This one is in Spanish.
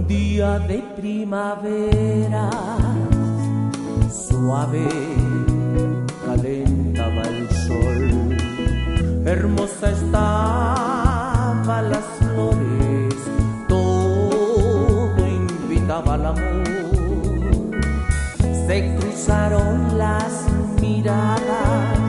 día de primavera, suave calentaba el sol, hermosa estaban las flores, todo invitaba al amor. Se cruzaron las miradas